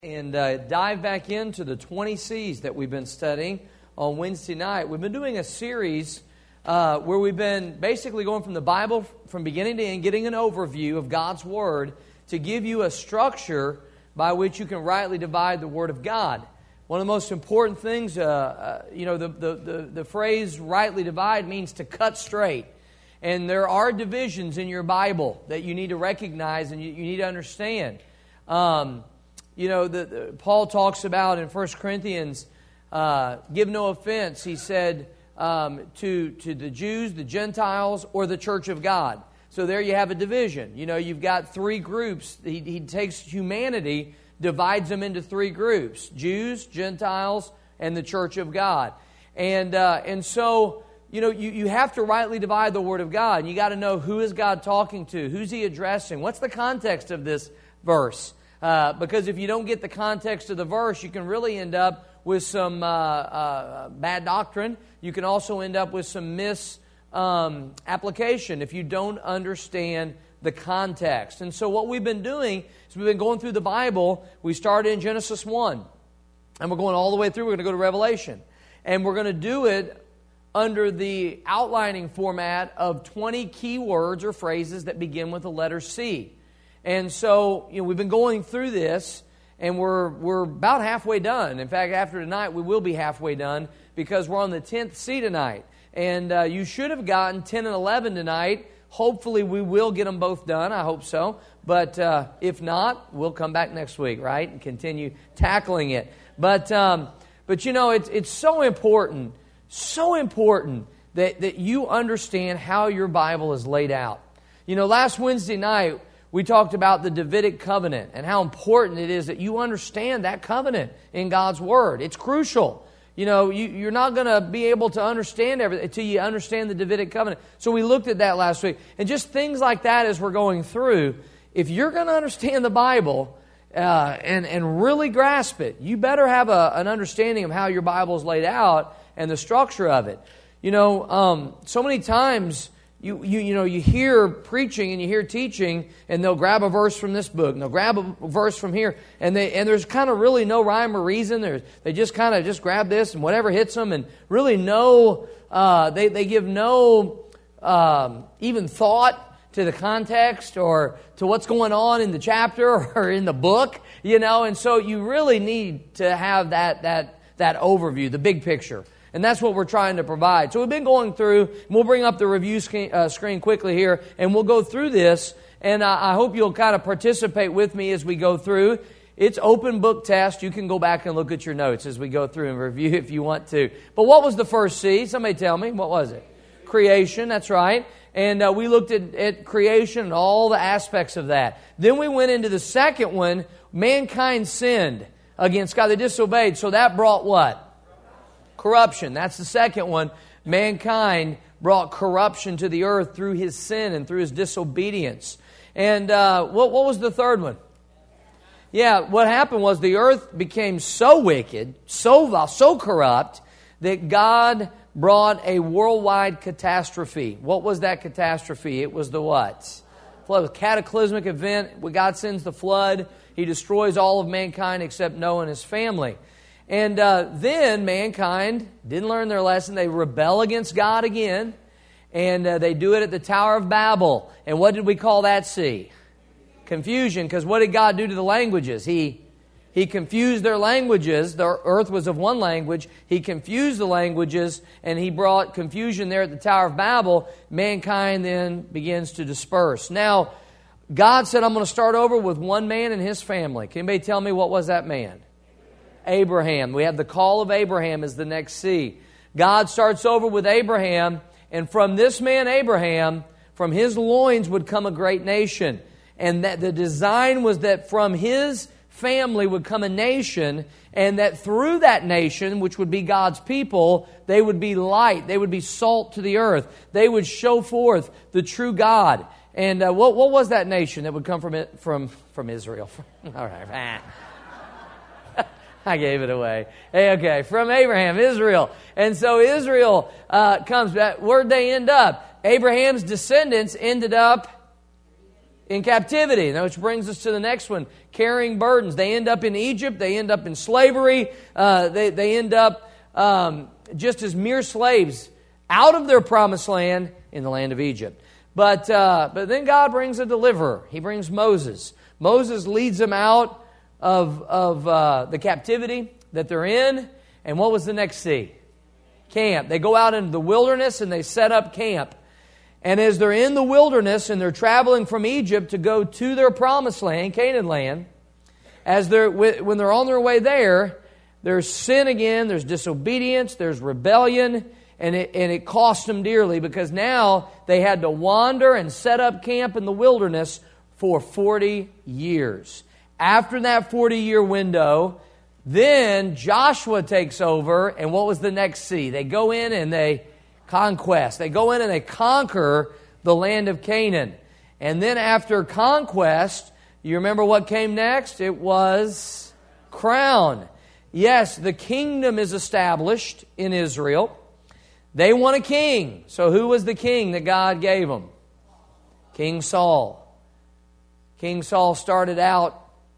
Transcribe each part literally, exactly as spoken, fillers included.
And uh, dive back into the twenty C's that we've been studying on Wednesday night. We've been doing a series uh, where we've been basically going from the Bible from beginning to end, getting an overview of God's Word to give you a structure by which you can rightly divide the Word of God. One of the most important things, uh, uh, you know, the, the, the, the phrase rightly divide means to cut straight. And there are divisions in your Bible that you need to recognize and you, you need to understand. Um You know, the, the, Paul talks about in First Corinthians, uh, give no offense, he said, um, to, to the Jews, the Gentiles, or the church of God. So there you have a division. You know, you've got three groups. He, he takes humanity, divides them into three groups. Jews, Gentiles, and the church of God. And uh, and so, you know, you, you have to rightly divide the Word of God. And you got to know, who is God talking to? Who's He addressing? What's the context of this verse? Uh, because if you don't get the context of the verse, you can really end up with some uh, uh, bad doctrine. You can also end up with some misapplication um, if you don't understand the context. And so what we've been doing is we've been going through the Bible. We started in Genesis one, and we're going all the way through. We're going to go to Revelation. And we're going to do it under the outlining format of twenty key words or phrases that begin with the letter C. And so, you know, we've been going through this, and we're we're about halfway done. In fact, after tonight, we will be halfway done because we're on the tenth C tonight. And uh, you should have gotten ten and eleven tonight. Hopefully, we will get them both done. I hope so. But uh, if not, we'll come back next week, right, and continue tackling it. But um, but you know, it's it's so important, so important that that you understand how your Bible is laid out. You know, last Wednesday night, we talked about the Davidic covenant and how important it is that you understand that covenant in God's Word. It's crucial. You know, you, you're not going to be able to understand everything until you understand the Davidic covenant. So we looked at that last week. And just things like that as we're going through, if you're going to understand the Bible uh, and, and really grasp it, you better have a, an understanding of how your Bible is laid out and the structure of it. You know, um, so many times You, you you know, you hear preaching and you hear teaching, and they'll grab a verse from this book, and they'll grab a verse from here, and they and there's kind of really no rhyme or reason. There's, they just kind of just grab this and whatever hits them, and really no, uh, they, they give no um, even thought to the context or to what's going on in the chapter or in the book, you know, and so you really need to have that that that overview, the big picture. And that's what we're trying to provide. So we've been going through, and we'll bring up the review screen, uh, screen quickly here, and we'll go through this. And I, I hope you'll kind of participate with me as we go through. It's open book test. You can go back and look at your notes as we go through and review if you want to. But what was the first C? Somebody tell me. What was it? Creation, that's right. And uh, we looked at, at creation and all the aspects of that. Then we went into the second one. Mankind sinned against God. They disobeyed. So that brought what? Corruption. That's the second one. Mankind brought corruption to the earth through his sin and through his disobedience. And uh, what, what was the third one? Yeah, what happened was the earth became so wicked, so so corrupt, that God brought a worldwide catastrophe. What was that catastrophe? It was the what? Flood. A cataclysmic event. When God sends the flood, He destroys all of mankind except Noah and his family. And uh, then mankind didn't learn their lesson. They rebel against God again. And uh, they do it at the Tower of Babel. And what did we call that C? Confusion. Because what did God do to the languages? He, he confused their languages. The earth was of one language. He confused the languages. And He brought confusion there at the Tower of Babel. Mankind then begins to disperse. Now, God said, I'm going to start over with one man and his family. Can anybody tell me what was that man? Abraham. We have the call of Abraham as the next C. God starts over with Abraham, and from this man Abraham, from his loins would come a great nation. And that the design was that from his family would come a nation, and that through that nation, which would be God's people, they would be light, they would be salt to the earth. They would show forth the true God. And uh, what, what was that nation that would come from it, from, from Israel? All right. I gave it away. Hey, okay, from Abraham, Israel. And so Israel uh, comes back. Where'd they end up? Abraham's descendants ended up In captivity. Now, which brings us to the next one, carrying burdens. They end up in Egypt. They end up in slavery. Uh, they, they end up um, just as mere slaves out of their promised land in the land of Egypt. But, uh, but then God brings a deliverer. He brings Moses. Moses leads them out of, of uh, the captivity that they're in. And what was the next sea? Camp. They go out into the wilderness and they set up camp. And as they're in the wilderness and they're traveling from Egypt to go to their promised land, Canaan land, as they're when they're on their way there, there's sin again, there's disobedience, there's rebellion, and it, and it cost them dearly because now they had to wander and set up camp in the wilderness for forty years. After that forty-year window, then Joshua takes over, and what was the next sea? They go in and they conquest. They go in and they conquer the land of Canaan. And then after conquest, you remember what came next? It was crown. Yes, the kingdom is established in Israel. They want a king. So who was the king that God gave them? King Saul. King Saul started out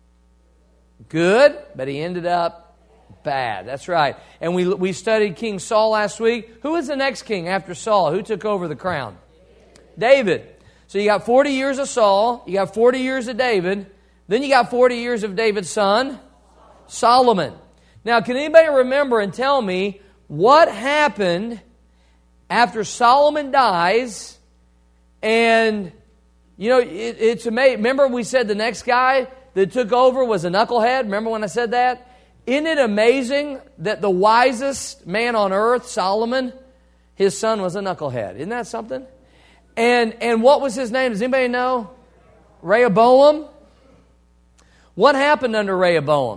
good, but he ended up bad. That's right. And we we studied King Saul last week. Who was the next king after Saul? Who took over the crown? David. So you got forty years of Saul. You got forty years of David. Then you got forty years of David's son, Solomon. Now, can anybody remember and tell me what happened after Solomon dies? And, you know, it, it's amazing. Remember we said the next guy that took over was a knucklehead? Remember when I said that? Isn't it amazing that the wisest man on earth, Solomon, his son was a knucklehead? Isn't that something? And and what was his name? Does anybody know? Rehoboam. What happened under Rehoboam?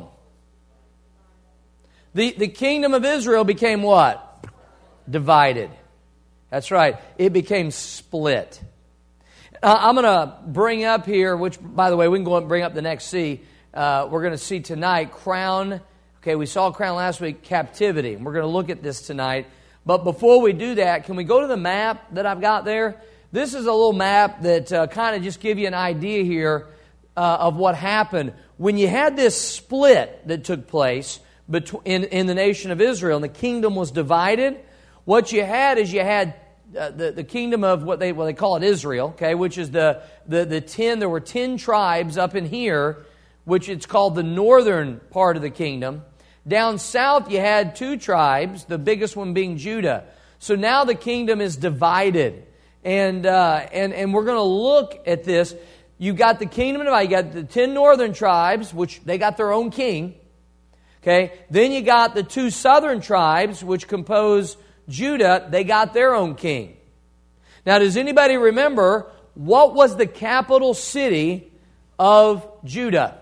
The, the kingdom of Israel became what? Divided. That's right. It became split. Uh, I'm going to bring up here, which, by the way, we can go and bring up the next C. Uh, we're going to see tonight, crown. Okay, we saw crown last week, captivity. And we're going to look at this tonight. But before we do that, can we go to the map that I've got there? This is a little map that uh, kind of just give you an idea here uh, of what happened. When you had this split that took place between, in, in the nation of Israel and the kingdom was divided, what you had is you had uh, the, the kingdom of what they, what they call it Israel, okay, which is the, the, the ten, there were ten tribes up in here, which it's called the northern part of the kingdom. Down south, you had two tribes, the biggest one being Judah. So now the kingdom is divided. And uh, and, and we're going to look at this. You got the kingdom divided. You got the ten northern tribes, which they got their own king. Okay. Then you got the two southern tribes, which compose Judah. They got their own king. Now, does anybody remember what was the capital city of Judah?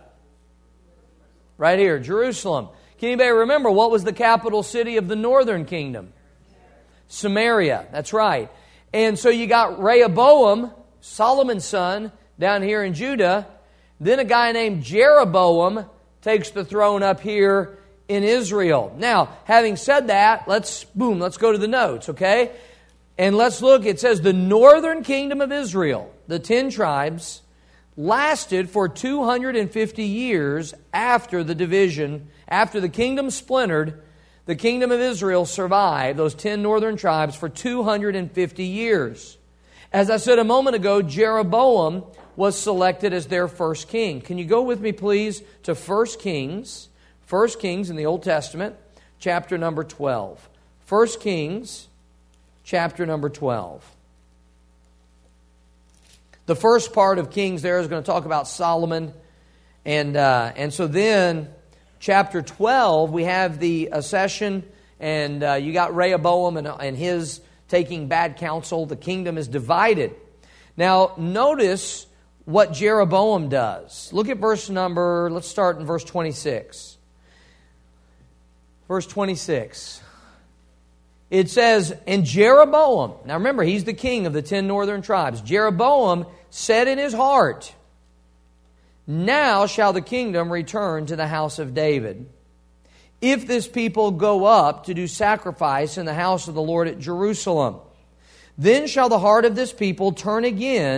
Right here, Jerusalem. Can anybody remember what was the capital city of the northern kingdom? Samaria. That's right. And so you got Rehoboam, Solomon's son, down here in Judah. Then a guy named Jeroboam takes the throne up here in Israel. Now, having said that, let's, boom, let's go to the notes, okay? And let's look. It says the northern kingdom of Israel, the ten tribes, lasted for two hundred fifty years after the division. After the kingdom splintered, the kingdom of Israel survived, those ten northern tribes, for two hundred fifty years. As I said a moment ago, Jeroboam was selected as their first king. Can you go with me, please, to First Kings, First Kings in the Old Testament, chapter number twelve. First Kings, chapter number twelve. The first part of Kings there is going to talk about Solomon. And, uh, and so then, chapter twelve, we have the accession, and uh, you got Rehoboam and, and his taking bad counsel. The kingdom is divided. Now, notice what Jeroboam does. Look at verse number, let's start in verse twenty-six. Verse twenty-six. It says, and Jeroboam, now remember, he's the king of the ten northern tribes. Jeroboam said in his heart, now shall the kingdom return to the house of David, if this people go up to do sacrifice in the house of the Lord at Jerusalem. Then shall the heart of this people turn again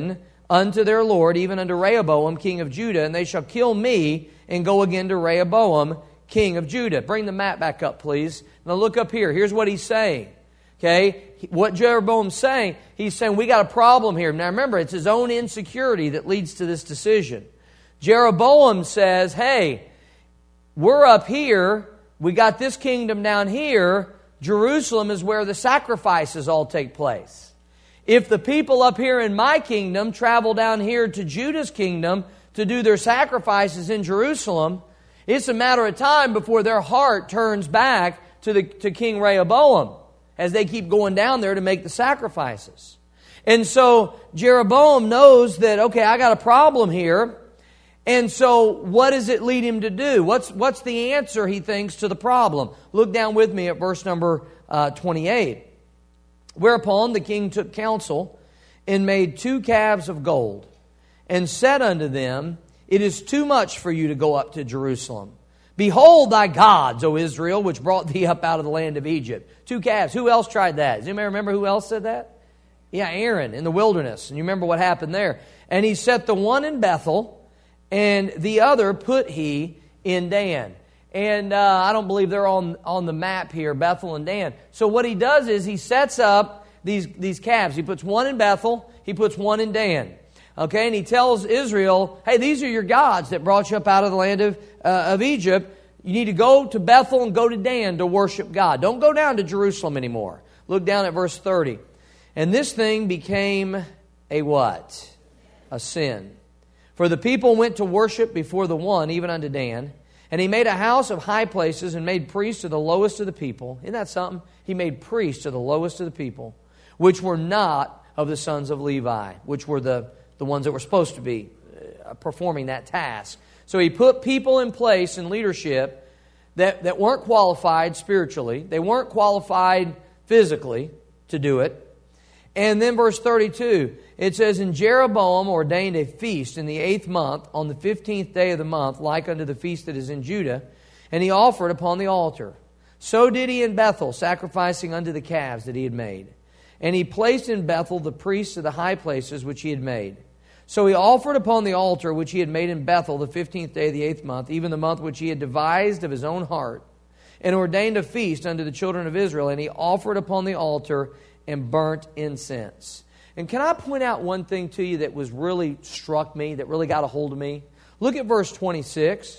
unto their Lord, even unto Rehoboam, king of Judah, and they shall kill me and go again to Rehoboam, king of Judah. Bring the map back up, please. Now look up here. Here's what he's saying. Okay, what Jeroboam's saying, he's saying we got a problem here. Now remember, it's his own insecurity that leads to this decision. Jeroboam says, hey, we're up here, we got this kingdom down here, Jerusalem is where the sacrifices all take place. If the people up here in my kingdom travel down here to Judah's kingdom to do their sacrifices in Jerusalem, it's a matter of time before their heart turns back to, the, to King Rehoboam, as they keep going down there to make the sacrifices. And so Jeroboam knows that, okay, I got a problem here. And so what does it lead him to do? What's, what's the answer, he thinks, to the problem? Look down with me at verse number uh, twenty-eight. Whereupon the king took counsel and made two calves of gold and said unto them, it is too much for you to go up to Jerusalem. Behold thy gods, O Israel, which brought thee up out of the land of Egypt. Two calves. Who else tried that? Does anybody remember who else said that? Yeah, Aaron in the wilderness. And you remember what happened there. And he set the one in Bethel, and the other put he in Dan. And uh, I don't believe they're on, on the map here, Bethel and Dan. So what he does is he sets up these, these calves. He puts one in Bethel, he puts one in Dan. Okay, and he tells Israel, hey, these are your gods that brought you up out of the land of, uh, of Egypt. You need to go to Bethel and go to Dan to worship God. Don't go down to Jerusalem anymore. Look down at verse thirty. And this thing became a what? A sin. For the people went to worship before the one, even unto Dan. And he made a house of high places and made priests to the lowest of the people. Isn't that something? He made priests to the lowest of the people, which were not of the sons of Levi, which were the, the ones that were supposed to be uh, performing that task. So he put people in place in leadership that, that weren't qualified spiritually. They weren't qualified physically to do it. And then verse thirty-two, it says, and Jeroboam ordained a feast in the eighth month, on the fifteenth day of the month, like unto the feast that is in Judah, and he offered upon the altar. So did he in Bethel, sacrificing unto the calves that he had made. And he placed in Bethel the priests of the high places which he had made. So he offered upon the altar which he had made in Bethel the fifteenth day of the eighth month, even the month which he had devised of his own heart, and ordained a feast unto the children of Israel. And he offered upon the altar and burnt incense. And can I point out one thing to you that was really struck me, that really got a hold of me? Look at verse twenty-six.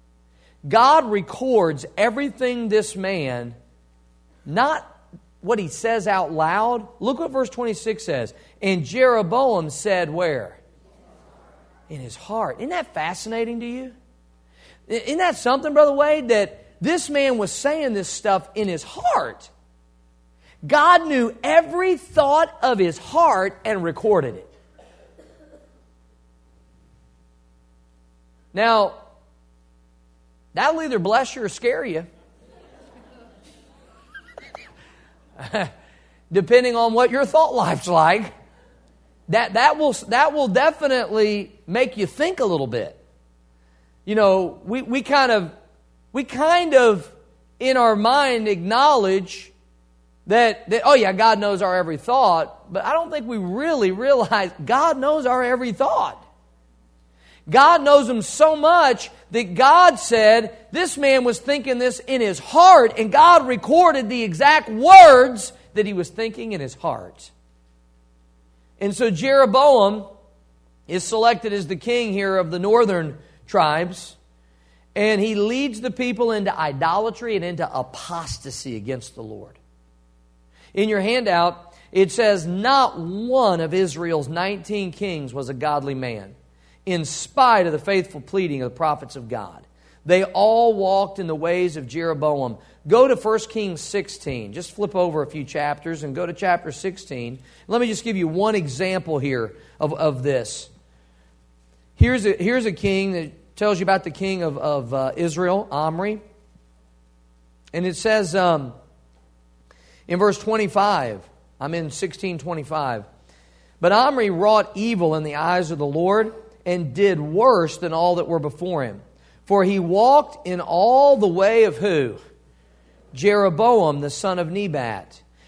God records everything this man, not what he says out loud. Look what verse twenty-six says. And Jeroboam said where? In his heart. Isn't that fascinating to you? Isn't that something, Brother Wade, that this man was saying this stuff in his heart? God knew every thought of his heart and recorded it. Now, that'll either bless you or scare you. Depending on what your thought life's like. That, that, will, that will definitely make you think a little bit. You know, we, we kind of, we kind of, in our mind, acknowledge That, that, oh yeah, God knows our every thought, but I don't think we really realize God knows our every thought. God knows them so much that God said this man was thinking this in his heart, and God recorded the exact words that he was thinking in his heart. And so Jeroboam is selected as the king here of the northern tribes, and he leads the people into idolatry and into apostasy against the Lord. In your handout, it says, not one of Israel's nineteen kings was a godly man, in spite of the faithful pleading of the prophets of God. They all walked in the ways of Jeroboam. Go to First Kings sixteen. Just flip over a few chapters and go to chapter sixteen. Let me just give you one example here of, of this. Here's a, here's a king that tells you about the king of, of uh, Israel, Omri. And it says... Um, In verse twenty-five, I'm in sixteen twenty-five. But Omri wrought evil in the eyes of the Lord and did worse than all that were before him. For he walked in all the way of who? Jeroboam, the son of Nebat.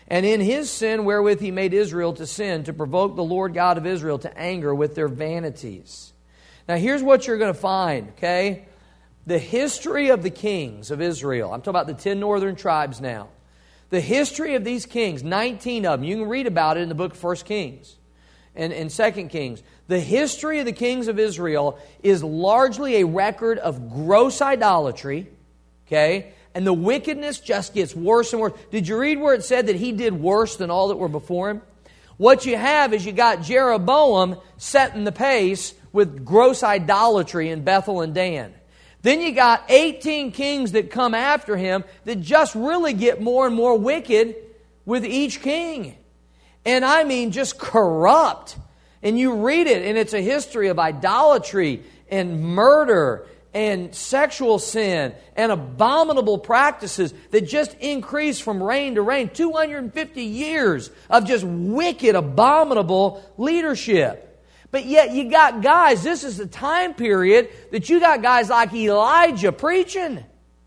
and in his sin wherewith he made Israel to sin, to provoke the Lord God of Israel to anger with their vanities. Now here's what you're going to find, okay? The history of the kings of Israel. I'm talking about the ten northern tribes now. The history of these kings, nineteen of them, you can read about it in the book of First Kings and, and Second Kings. The history of the kings of Israel is largely a record of gross idolatry, okay? And the wickedness just gets worse and worse. Did you read where it said that he did worse than all that were before him? What you have is you got Jeroboam setting the pace with gross idolatry in Bethel and Dan. Then you got eighteen kings that come after him that just really get more and more wicked with each king. And I mean just corrupt. And you read it, and it's a history of idolatry and murder and sexual sin and abominable practices that just increase from reign to reign. two hundred fifty years of just wicked, abominable leadership. But yet you got guys, this is the time period that you got guys like Elijah preaching.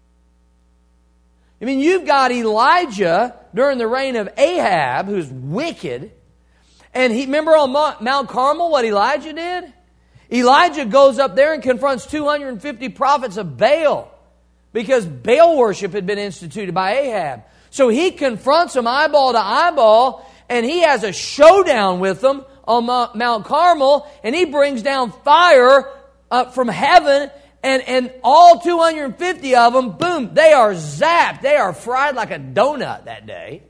I mean, you've got Elijah during the reign of Ahab, who's wicked. And he remember on Mount Carmel what Elijah did? Elijah goes up there and confronts two hundred fifty prophets of Baal because Baal worship had been instituted by Ahab. So he confronts them eyeball to eyeball, and he has a showdown with them on Mount Carmel, and he brings down fire up from heaven, and, and all two hundred fifty of them, boom, they are zapped. They are fried like a donut that day.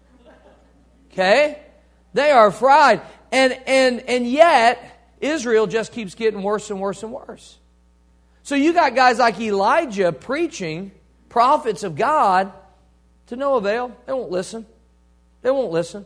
Okay? They are fried. And, and, and yet, Israel just keeps getting worse and worse and worse. So you got guys like Elijah preaching, prophets of God, to no avail. They won't listen. They won't listen.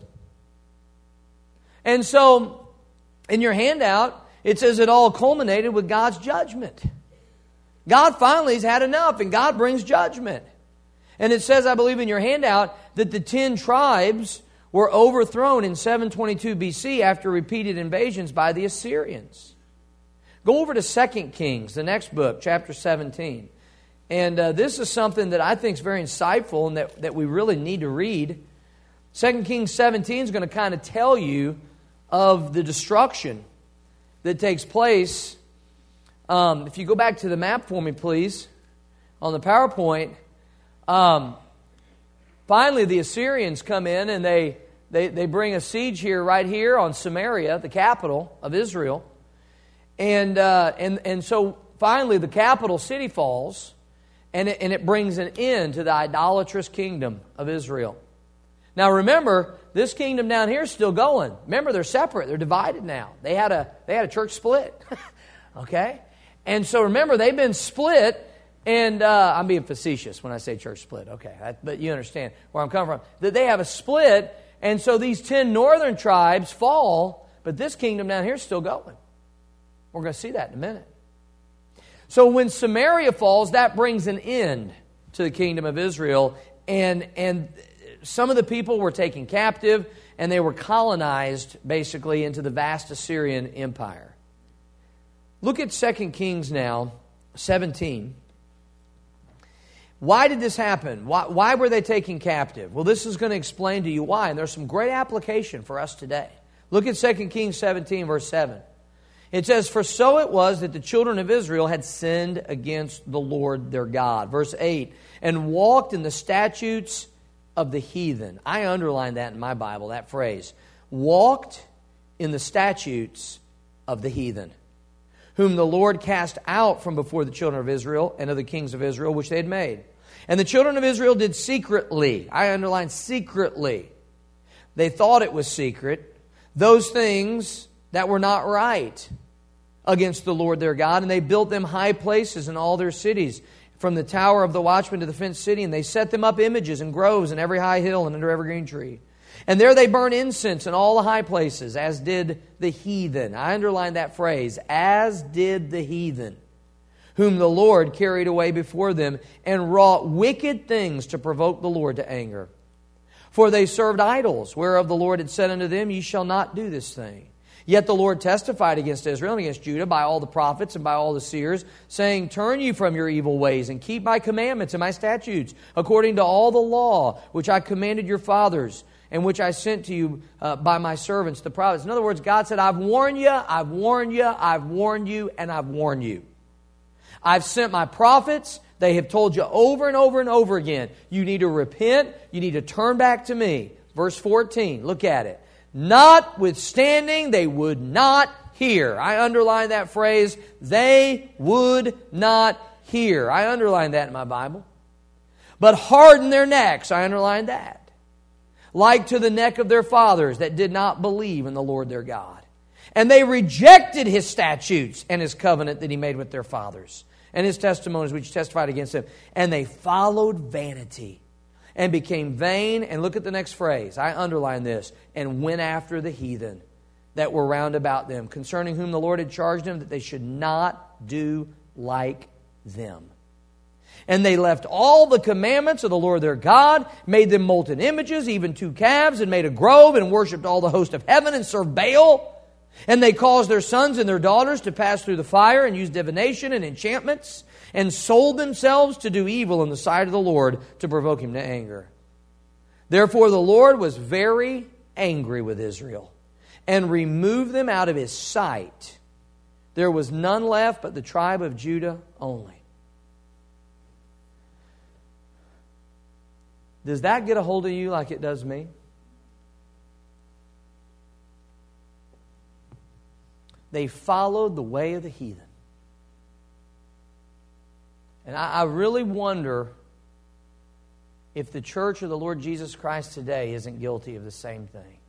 And so, in your handout, it says it all culminated with God's judgment. God finally has had enough, and God brings judgment. And it says, I believe in your handout, that the ten tribes were overthrown in seven twenty-two B C after repeated invasions by the Assyrians. Go over to Second Kings, the next book, chapter seventeen. And uh, this is something that I think is very insightful and that, that we really need to read. Second Kings seventeen is going to kind of tell you of the destruction that takes place. Um, if you go back to the map for me, please, on the PowerPoint. Um, finally, the Assyrians come in and they, they, they bring a siege here, right here on Samaria, the capital of Israel. And, uh, and, and so finally the capital city falls, and it, and it brings an end to the idolatrous kingdom of Israel. Now remember, this kingdom down here is still going. Remember, they're separate. They're divided now. They had a, they had a church split. Okay? And so remember, they've been split, and uh, I'm being facetious when I say church split. Okay, I, but you understand where I'm coming from. That they have a split, and so these ten northern tribes fall, but this kingdom down here is still going. We're going to see that in a minute. So when Samaria falls, that brings an end to the kingdom of Israel, and and some of the people were taken captive, and they were colonized basically into the vast Assyrian Empire. Look at Second Kings now, seventeen. Why did this happen? Why, why were they taken captive? Well, this is going to explain to you why, and there's some great application for us today. Look at Second Kings seventeen, verse seven. It says, "For so it was that the children of Israel had sinned against the Lord their God." Verse eight, "and walked in the statutes of the heathen." I underlined that in my Bible, that phrase. Walked in the statutes of the heathen, whom the Lord cast out from before the children of Israel and of the kings of Israel, which they had made. And the children of Israel did secretly. I underline secretly. They thought it was secret. Those things that were not right against the Lord their God. And they built them high places in all their cities, from the tower of the watchman to the fenced city. And they set them up images and groves in every high hill and under every green tree. And there they burn incense in all the high places, as did the heathen. I underline that phrase, as did the heathen, whom the Lord carried away before them, and wrought wicked things to provoke the Lord to anger. For they served idols, whereof the Lord had said unto them, Ye shall not do this thing. Yet the Lord testified against Israel and against Judah by all the prophets and by all the seers, saying, Turn ye from your evil ways, and keep my commandments and my statutes, according to all the law which I commanded your fathers, and which I sent to you uh, by my servants, the prophets. In other words, God said, I've warned you, I've warned you, I've warned you, and I've warned you. I've sent my prophets. They have told you over and over and over again, you need to repent, you need to turn back to me. Verse fourteen, look at it. Notwithstanding, they would not hear. I underline that phrase, they would not hear. I underline that in my Bible. But harden their necks. I underline that. Like to the neck of their fathers that did not believe in the Lord their God. And they rejected His statutes and His covenant that He made with their fathers, and His testimonies which testified against Him. And they followed vanity and became vain. And look at the next phrase. I underline this. And went after the heathen that were round about them, concerning whom the Lord had charged them that they should not do like them. And they left all the commandments of the Lord their God, made them molten images, even two calves, and made a grove, and worshipped all the host of heaven, and served Baal. And they caused their sons and their daughters to pass through the fire, and used divination and enchantments, and sold themselves to do evil in the sight of the Lord, to provoke Him to anger. Therefore the Lord was very angry with Israel, and removed them out of His sight. There was none left but the tribe of Judah only. Does that get a hold of you like it does me? They followed the way of the heathen. And I, I really wonder if the church of the Lord Jesus Christ today isn't guilty of the same thing.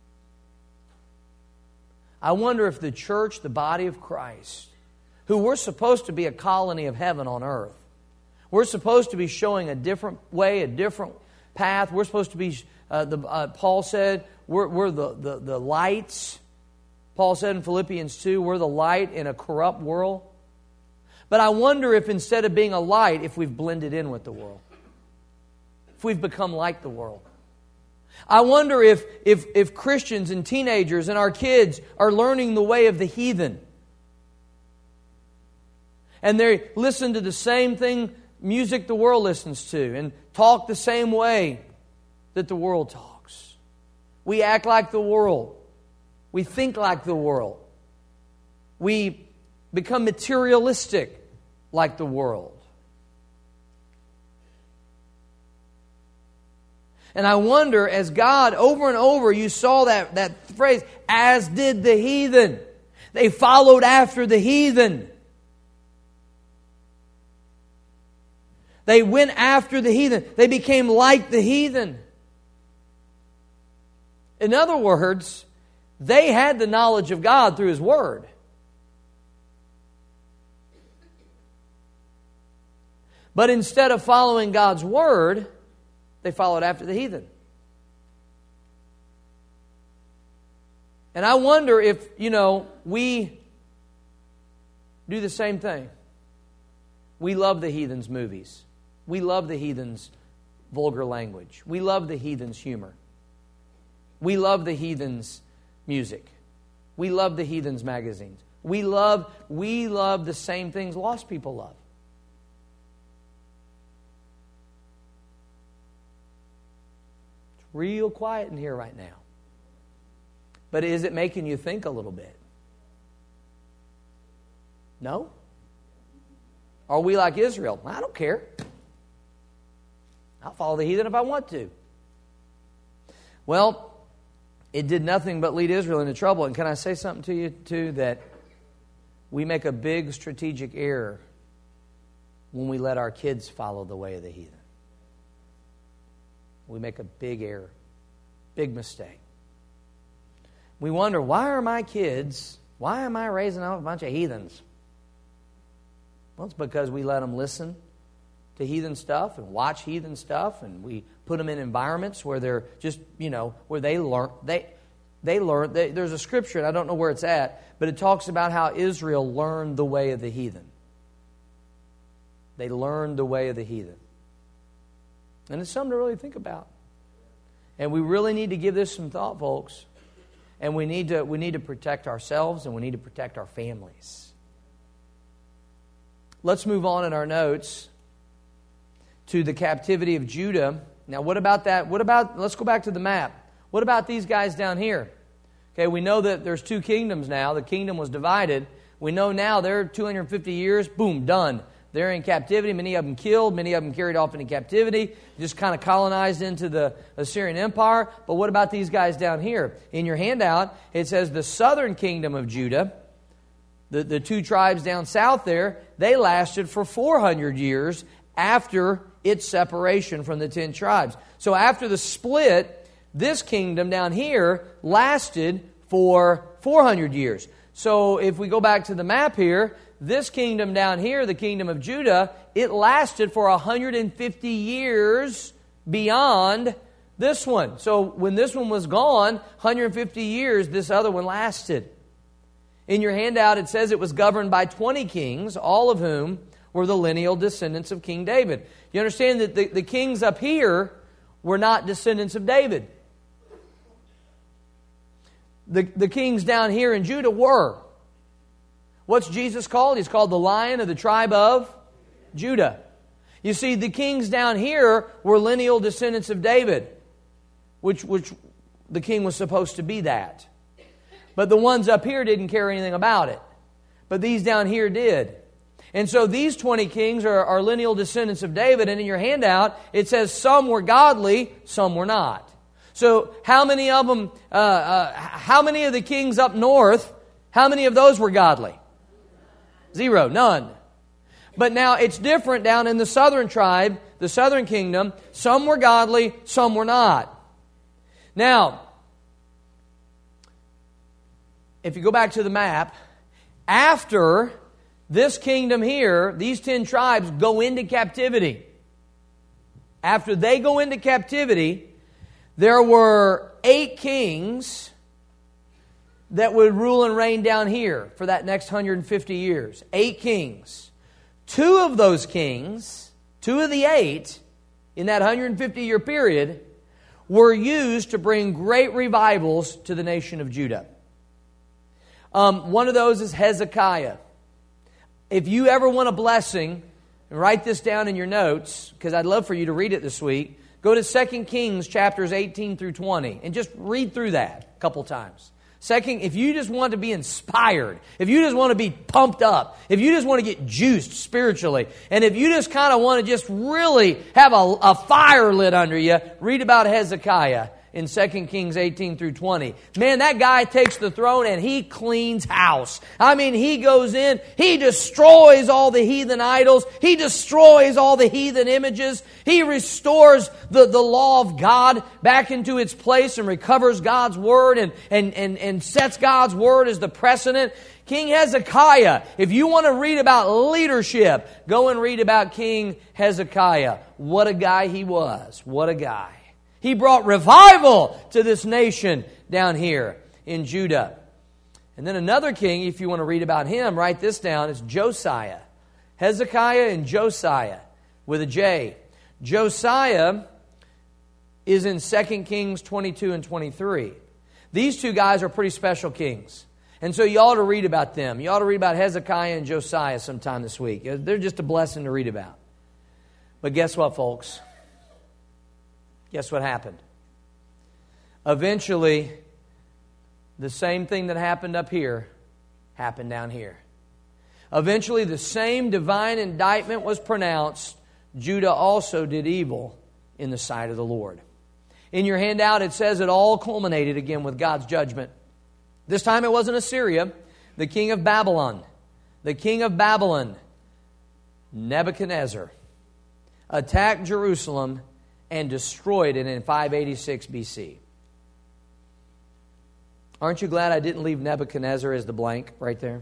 I wonder if the church, the body of Christ, who we're supposed to be a colony of heaven on earth, we're supposed to be showing a different way, a different path. We're supposed to be, uh, the, uh, Paul said, we're, we're the, the, the lights. Paul said in Philippians two, we're the light in a corrupt world. But I wonder if instead of being a light, if we've blended in with the world. If we've become like the world. I wonder if, if, if Christians and teenagers and our kids are learning the way of the heathen. And they listen to the same thing, music the world listens to, and talk the same way that the world talks. We act like the world. We think like the world. We become materialistic like the world. And I wonder, as God, over and over, you saw that, that phrase, as did the heathen. They followed after the heathen. They went after the heathen. They became like the heathen. In other words, they had the knowledge of God through His Word. But instead of following God's Word, they followed after the heathen. And I wonder if, you know, we do the same thing. We love the heathens' movies. We love the heathens' vulgar language. We love the heathens' humor. We love the heathens' music. We love the heathens' magazines. We love, we love the same things lost people love. It's real quiet in here right now. But is it making you think a little bit? No? Are we like Israel? I don't care. I'll follow the heathen if I want to. Well, it did nothing but lead Israel into trouble. And can I say something to you, too, that we make a big strategic error when we let our kids follow the way of the heathen. We make a big error, big mistake. We wonder, why are my kids, why am I raising up a bunch of heathens? Well, it's because we let them listen to heathen stuff and watch heathen stuff, and we put them in environments where they're just, you know, where they learn. They they learn. They, there's a scripture, and I don't know where it's at, but it talks about how Israel learned the way of the heathen. They learned the way of the heathen. And it's something to really think about. And we really need to give this some thought, folks. And we need to we need to protect ourselves, and we need to protect our families. Let's move on in our notes to the captivity of Judah. Now, what about that? What about, let's go back to the map. What about these guys down here? Okay, we know that there's two kingdoms now. The kingdom was divided. We know now they're two hundred fifty years, boom, done. They're in captivity. Many of them killed. Many of them carried off into captivity. Just kind of colonized into the Assyrian Empire. But what about these guys down here? In your handout, it says the southern kingdom of Judah, the, the two tribes down south there, they lasted for four hundred years after its separation from the ten tribes. So after the split, this kingdom down here lasted for four hundred years. So if we go back to the map here, this kingdom down here, the kingdom of Judah, it lasted for one hundred fifty years beyond this one. So when this one was gone, one hundred fifty years, this other one lasted. In your handout, it says it was governed by twenty kings, all of whom were the lineal descendants of King David. You understand that the, the kings up here were not descendants of David. The, the kings down here in Judah were. What's Jesus called? He's called the Lion of the tribe of Judah. You see, the kings down here were lineal descendants of David, which, which the king was supposed to be that. But the ones up here didn't care anything about it. But these down here did. And so these twenty kings are, are lineal descendants of David, and in your handout, it says some were godly, some were not. So how many of them, uh, uh, how many of the kings up north, how many of those were godly? Zero, none. But now it's different down in the southern tribe, the southern kingdom. Some were godly, some were not. Now, if you go back to the map, after this kingdom here, these ten tribes go into captivity. After they go into captivity, there were eight kings that would rule and reign down here for that next one hundred fifty years. Eight kings. Two of those kings, two of the eight, in that one hundred fifty year period, were used to bring great revivals to the nation of Judah. Um, one of those is Hezekiah. If you ever want a blessing, write this down in your notes, because I'd love for you to read it this week. Go to Second Kings chapters eighteen through twenty and just read through that a couple times. Second, if you just want to be inspired, if you just want to be pumped up, if you just want to get juiced spiritually, and if you just kind of want to just really have a, a fire lit under you, read about Hezekiah in Second Kings eighteen through twenty. Man, that guy takes the throne and he cleans house. I mean, he goes in, he destroys all the heathen idols, he destroys all the heathen images, he restores the, the law of God back into its place and recovers God's word and, and, and, and sets God's word as the precedent. King Hezekiah, if you want to read about leadership, go and read about King Hezekiah. What a guy he was. What a guy. He brought revival to this nation down here in Judah. And then another king, if you want to read about him, write this down, is Josiah. Hezekiah and Josiah with a J. Josiah is in Second Kings twenty-two and twenty-three. These two guys are pretty special kings. And so you ought to read about them. You ought to read about Hezekiah and Josiah sometime this week. They're just a blessing to read about. But guess what, folks? Guess what happened? Eventually, the same thing that happened up here happened down here. Eventually, the same divine indictment was pronounced. Judah also did evil in the sight of the Lord. In your handout, it says it all culminated again with God's judgment. This time it wasn't Assyria, the king of Babylon. The king of Babylon, Nebuchadnezzar, attacked Jerusalem and destroyed it in five eighty-six B C. Aren't you glad I didn't leave Nebuchadnezzar as the blank right there?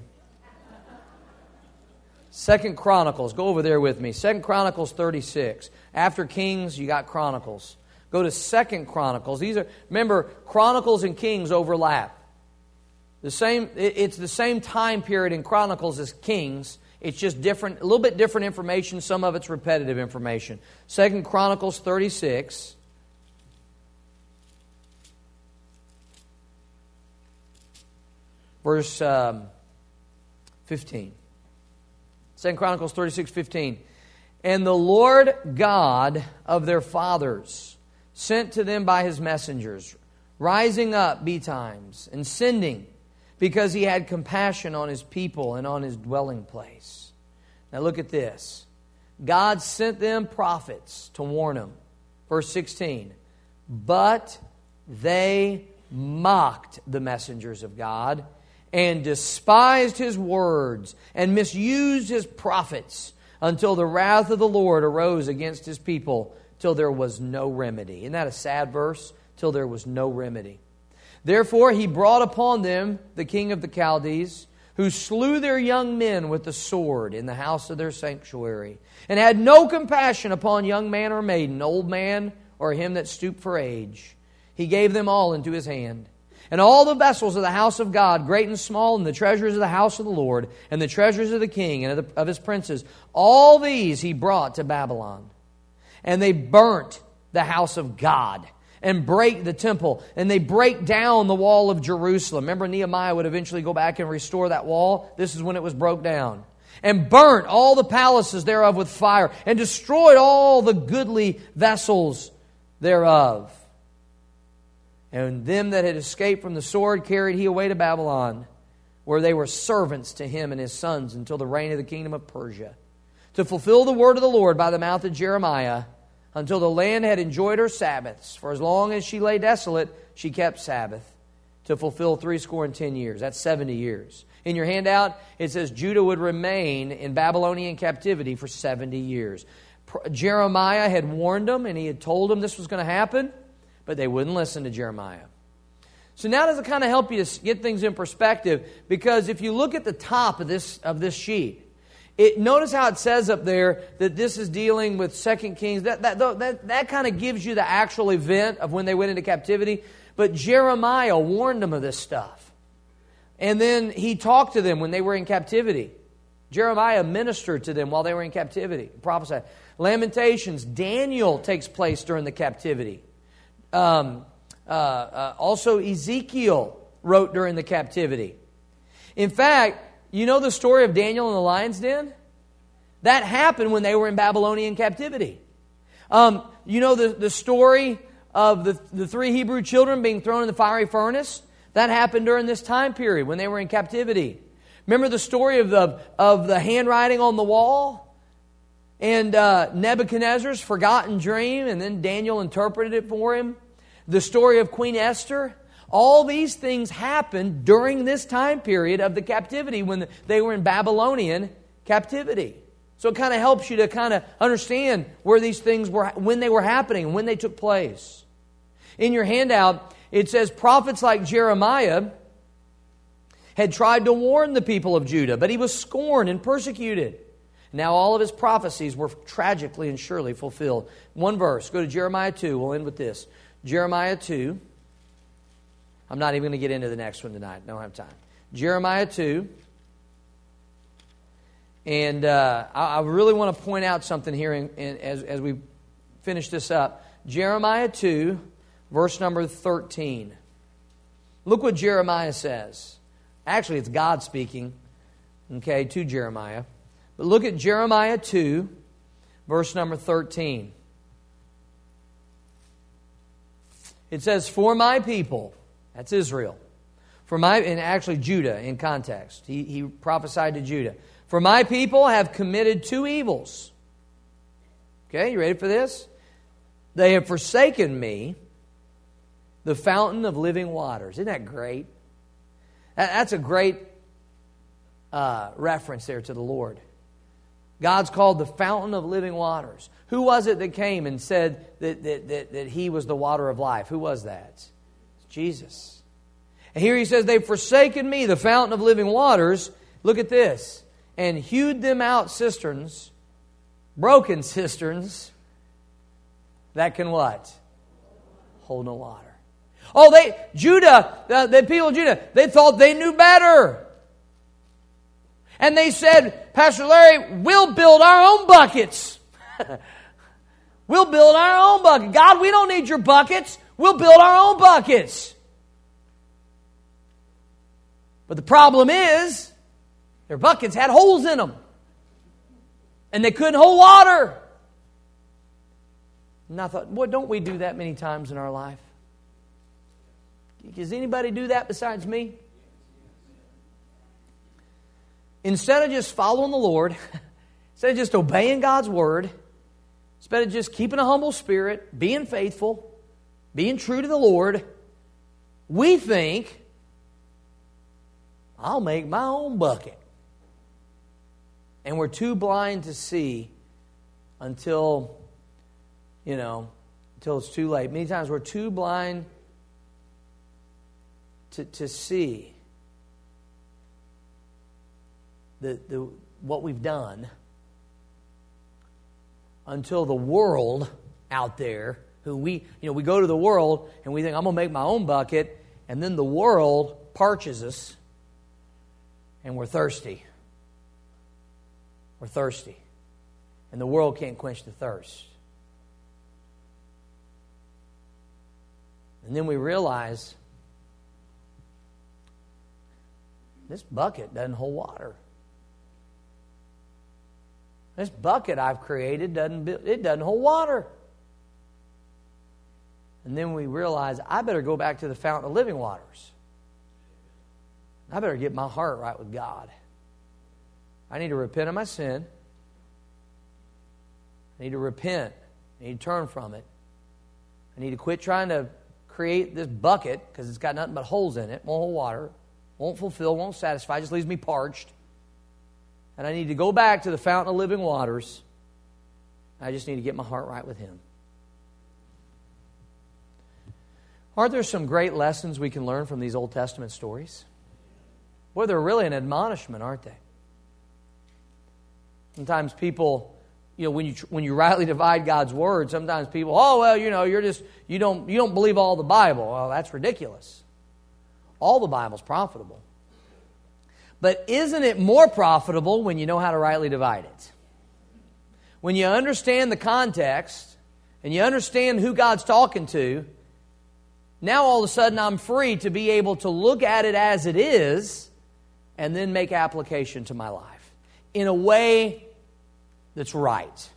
Second Chronicles, go over there with me. Second Chronicles thirty-six. After Kings, you got Chronicles. Go to Second Chronicles. These are, remember, Chronicles and Kings overlap. The same, it's the same time period in Chronicles as Kings. It's just different, a little bit different information. Some of it's repetitive information. Second Chronicles thirty-six. Verse um, fifteen. Second Chronicles thirty-six, fifteen. And the Lord God of their fathers sent to them by His messengers rising up betimes and sending, because he had compassion on his people and on his dwelling place. Now look at this. God sent them prophets to warn them. Verse sixteen. But they mocked the messengers of God and despised his words and misused his prophets until the wrath of the Lord arose against his people till there was no remedy. Isn't that a sad verse? Till there was no remedy. Therefore he brought upon them the king of the Chaldees, who slew their young men with the sword in the house of their sanctuary, and had no compassion upon young man or maiden, old man or him that stooped for age. He gave them all into his hand. And all the vessels of the house of God, great and small, and the treasures of the house of the Lord, and the treasures of the king and of, the, of his princes, all these he brought to Babylon. And they burnt the house of God and break the temple, and they break down the wall of Jerusalem. Remember, Nehemiah would eventually go back and restore that wall. This is when it was broke down. And burnt all the palaces thereof with fire, and destroyed all the goodly vessels thereof. And them that had escaped from the sword carried he away to Babylon, where they were servants to him and his sons until the reign of the kingdom of Persia, to fulfill the word of the Lord by the mouth of Jeremiah, until the land had enjoyed her Sabbaths. For as long as she lay desolate, she kept Sabbath, to fulfill threescore and ten years. That's seventy years. In your handout, it says Judah would remain in Babylonian captivity for seventy years. Jeremiah had warned them, and he had told them this was going to happen, but they wouldn't listen to Jeremiah. So now does it kind of help you to get things in perspective? Because if you look at the top of this of this sheet, it, notice how it says up there that this is dealing with Second Kings. That, that, that, that kind of gives you the actual event of when they went into captivity. But Jeremiah warned them of this stuff. And then he talked to them when they were in captivity. Jeremiah ministered to them while they were in captivity, prophesied. Lamentations, Daniel takes place during the captivity. Um, uh, uh, also, Ezekiel wrote during the captivity. In fact, you know the story of Daniel in the lion's den? That happened when they were in Babylonian captivity. Um, you know the, the story of the, the three Hebrew children being thrown in the fiery furnace? That happened during this time period when they were in captivity. Remember the story of the, of the handwriting on the wall? And uh, Nebuchadnezzar's forgotten dream, and then Daniel interpreted it for him. The story of Queen Esther. All these things happened during this time period of the captivity when they were in Babylonian captivity. So it kind of helps you to kind of understand where these things were, when they were happening and when they took place. In your handout, it says prophets like Jeremiah had tried to warn the people of Judah, but he was scorned and persecuted. Now all of his prophecies were tragically and surely fulfilled. One verse. Go to Jeremiah two. We'll end with this. Jeremiah two. I'm not even going to get into the next one tonight. Don't have time. Jeremiah two. And uh, I, I really want to point out something here in, in, as, as we finish this up. Jeremiah two, verse number thirteen. Look what Jeremiah says. Actually, it's God speaking, okay, to Jeremiah. But look at Jeremiah two, verse number thirteen. It says, "For my people," that's Israel, "for my," and actually Judah in context. He, he prophesied to Judah. "For my people have committed two evils." Okay, you ready for this? "They have forsaken me, the fountain of living waters." Isn't that great? That, that's a great uh, reference there to the Lord. God's called the fountain of living waters. Who was it that came and said that, that, that, that He was the water of life? Who was that? It's Jesus. And here He says, "They've forsaken me, the fountain of living waters." Look at this. "And hewed them out cisterns," broken cisterns, "that can" what? "Hold no water." Oh, they, Judah, the, the people of Judah, they thought they knew better. And they said, "Pastor Larry, we'll build our own buckets." We'll build our own bucket. God, we don't need your buckets. We'll build our own buckets. But the problem is, their buckets had holes in them. And they couldn't hold water. And I thought, boy, don't we do that many times in our life? Does anybody do that besides me? Instead of just following the Lord, instead of just obeying God's word, instead of just keeping a humble spirit, being faithful, being true to the Lord, we think, I'll make my own bucket. And we're too blind to see until, you know, until it's too late. Many times we're too blind to, to see the, the what we've done until the world out there, who we, you know, we go to the world and we think, I'm going to make my own bucket, and then the world parches us and we're thirsty. We're thirsty. And the world can't quench the thirst. And then we realize this bucket doesn't hold water. This bucket I've created doesn't it doesn't hold water. And then we realize I better go back to the fountain of living waters. I better get my heart right with God. I need to repent of my sin. I need to repent. I need to turn from it. I need to quit trying to create this bucket because it's got nothing but holes in it. Won't hold water. Won't fulfill. Won't satisfy. Just leaves me parched. And I need to go back to the fountain of living waters. I just need to get my heart right with Him. Aren't there some great lessons we can learn from these Old Testament stories? Well, they're really an admonishment, aren't they? Sometimes people, you know, when you when you rightly divide God's word, sometimes people, oh well, you know, you're just you don't you don't believe all the Bible. Well, that's ridiculous. All the Bible's profitable. But isn't it more profitable when you know how to rightly divide it? When you understand the context and you understand who God's talking to, now all of a sudden I'm free to be able to look at it as it is and then make application to my life in a way that's right,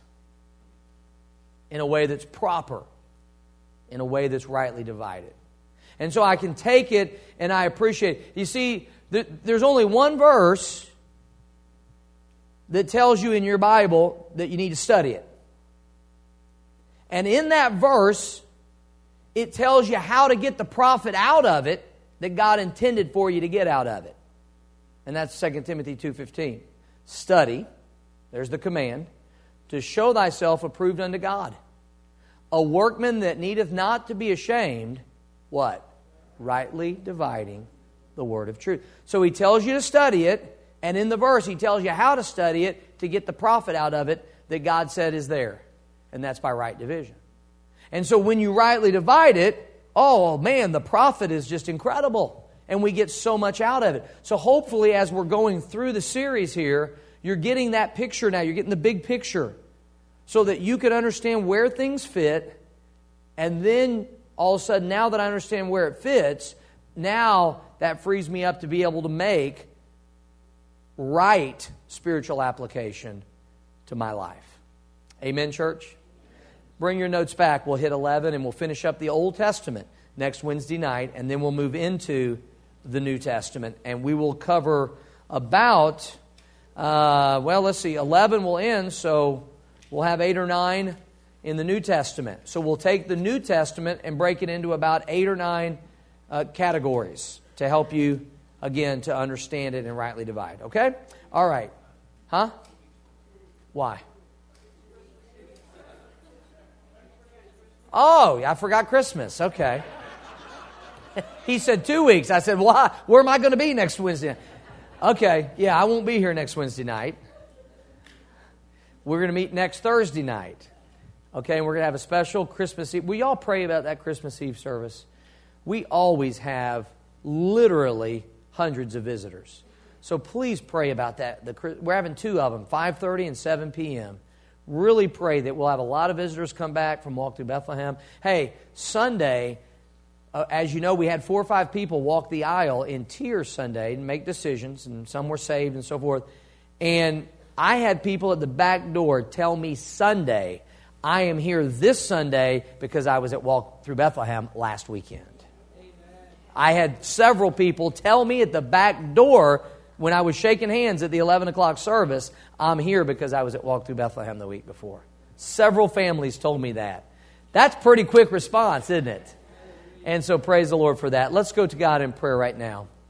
in a way that's proper, in a way that's rightly divided. And so I can take it and I appreciate it. You see, there's only one verse that tells you in your Bible that you need to study it. And in that verse, it tells you how to get the profit out of it that God intended for you to get out of it. And that's Second Timothy two fifteen. Study, there's the command, to show thyself approved unto God. A workman that needeth not to be ashamed, what? Rightly dividing the word of truth. So he tells you to study it, and in the verse he tells you how to study it to get the profit out of it that God said is there. And that's by right division. And so when you rightly divide it, oh man, the profit is just incredible. And we get so much out of it. So hopefully as we're going through the series here, you're getting that picture now. You're getting the big picture. So that you can understand where things fit. And then all of a sudden, now that I understand where it fits, now that frees me up to be able to make right spiritual application to my life. Amen, church? Bring your notes back. We'll hit eleven and we'll finish up the Old Testament next Wednesday night. And then we'll move into the New Testament. And we will cover about, uh, well, let's see, eleven will end. So we'll have eight or nine in the New Testament. So we'll take the New Testament and break it into about eight or nine uh, categories to help you, again, to understand it and rightly divide. Okay? All right. Huh? Why? Oh, I forgot Christmas. Okay. He said two weeks. I said, why? Where am I going to be next Wednesday night? Okay. Yeah, I won't be here next Wednesday night. We're going to meet next Thursday night. Okay, and we're going to have a special Christmas Eve. Will y'all pray about that Christmas Eve service? We always have literally hundreds of visitors. So please pray about that. The, we're having two of them, five thirty and seven p.m. Really pray that we'll have a lot of visitors come back from Walk Through Bethlehem. Hey, Sunday, uh, as you know, we had four or five people walk the aisle in tears Sunday and make decisions, and some were saved and so forth. And I had people at the back door tell me Sunday, I am here this Sunday because I was at Walk Through Bethlehem last weekend. Amen. I had several people tell me at the back door when I was shaking hands at the eleven o'clock service, I'm here because I was at Walk Through Bethlehem the week before. Several families told me that. That's pretty quick response, isn't it? And so praise the Lord for that. Let's go to God in prayer right now.